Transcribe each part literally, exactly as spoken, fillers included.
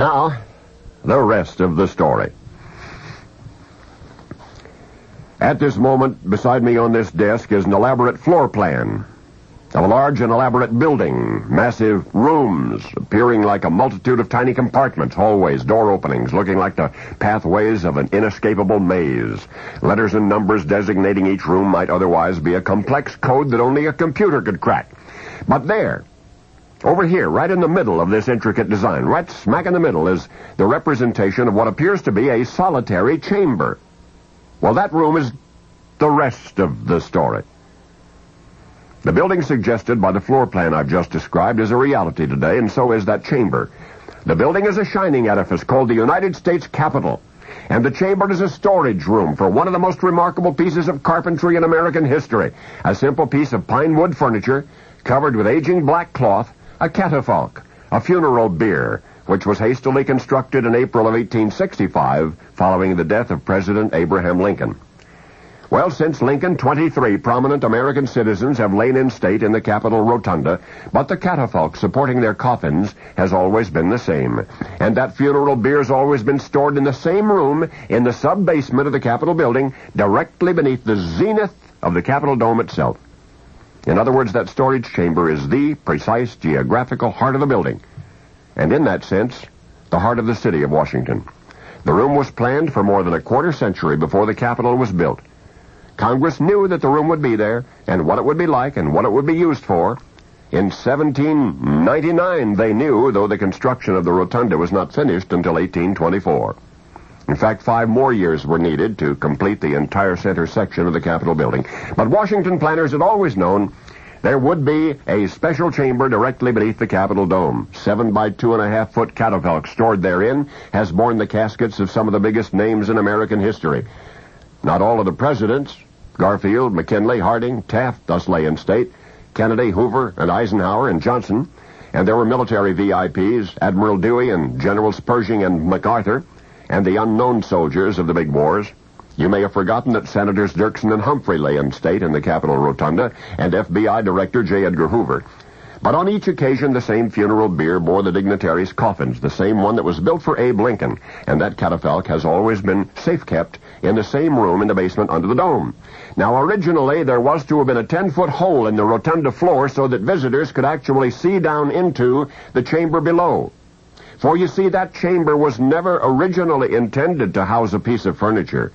Now, the rest of the story. At this moment, beside me on this desk is an elaborate floor plan of a large and elaborate building, massive rooms appearing like a multitude of tiny compartments, hallways, door openings, looking like the pathways of an inescapable maze. Letters and numbers designating each room might otherwise be a complex code that only a computer could crack. But there, over here, right in the middle of this intricate design, right smack in the middle, is the representation of what appears to be a solitary chamber. Well, that room is the rest of the story. The building suggested by the floor plan I've just described is a reality today, and so is that chamber. The building is a shining edifice called the United States Capitol, and the chamber is a storage room for one of the most remarkable pieces of carpentry in American history, a simple piece of pine wood furniture covered with aging black cloth, a catafalque, a funeral bier, which was hastily constructed in April of eighteen sixty-five following the death of President Abraham Lincoln. Well, since Lincoln, twenty-three prominent American citizens have lain in state in the Capitol Rotunda, but the catafalque supporting their coffins has always been the same. And that funeral bier has always been stored in the same room in the sub-basement of the Capitol building, directly beneath the zenith of the Capitol dome itself. In other words, that storage chamber is the precise geographical heart of the building, and in that sense, the heart of the city of Washington. The room was planned for more than a quarter century before the Capitol was built. Congress knew that the room would be there, and what it would be like, and what it would be used for. In seventeen ninety-nine, they knew, though the construction of the rotunda was not finished until eighteen twenty-four. In fact, five more years were needed to complete the entire center section of the Capitol building. But Washington planners had always known there would be a special chamber directly beneath the Capitol dome. Seven by two and a half foot catafalque stored therein has borne the caskets of some of the biggest names in American history. Not all of the presidents, Garfield, McKinley, Harding, Taft, thus lay in state, Kennedy, Hoover, and Eisenhower, and Johnson. And there were military V I Ps, Admiral Dewey and Generals Pershing and MacArthur, and the unknown soldiers of the big wars. You may have forgotten that Senators Dirksen and Humphrey lay in state in the Capitol Rotunda, and F B I Director J. Edgar Hoover. But on each occasion, the same funeral bier bore the dignitaries' coffins, the same one that was built for Abe Lincoln, and that catafalque has always been safe-kept in the same room in the basement under the dome. Now, originally, there was to have been a ten-foot hole in the rotunda floor so that visitors could actually see down into the chamber below. For you see, that chamber was never originally intended to house a piece of furniture.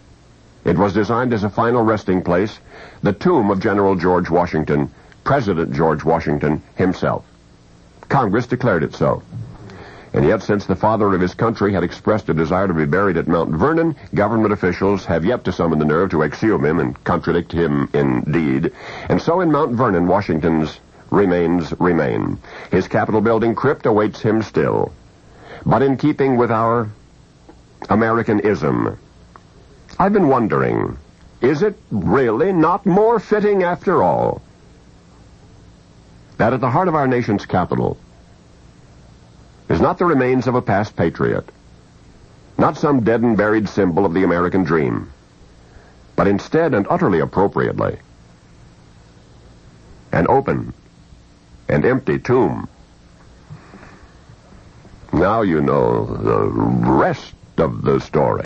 It was designed as a final resting place, the tomb of General George Washington, President George Washington himself. Congress declared it so. And yet, since the father of his country had expressed a desire to be buried at Mount Vernon, government officials have yet to summon the nerve to exhume him and contradict him indeed. And so in Mount Vernon, Washington's remains remain. His Capitol building crypt awaits him still. But in keeping with our Americanism, I've been wondering, is it really not more fitting after all that at the heart of our nation's capital is not the remains of a past patriot, not some dead and buried symbol of the American dream, but instead, and utterly appropriately, an open and empty tomb? Now you know the rest of the story.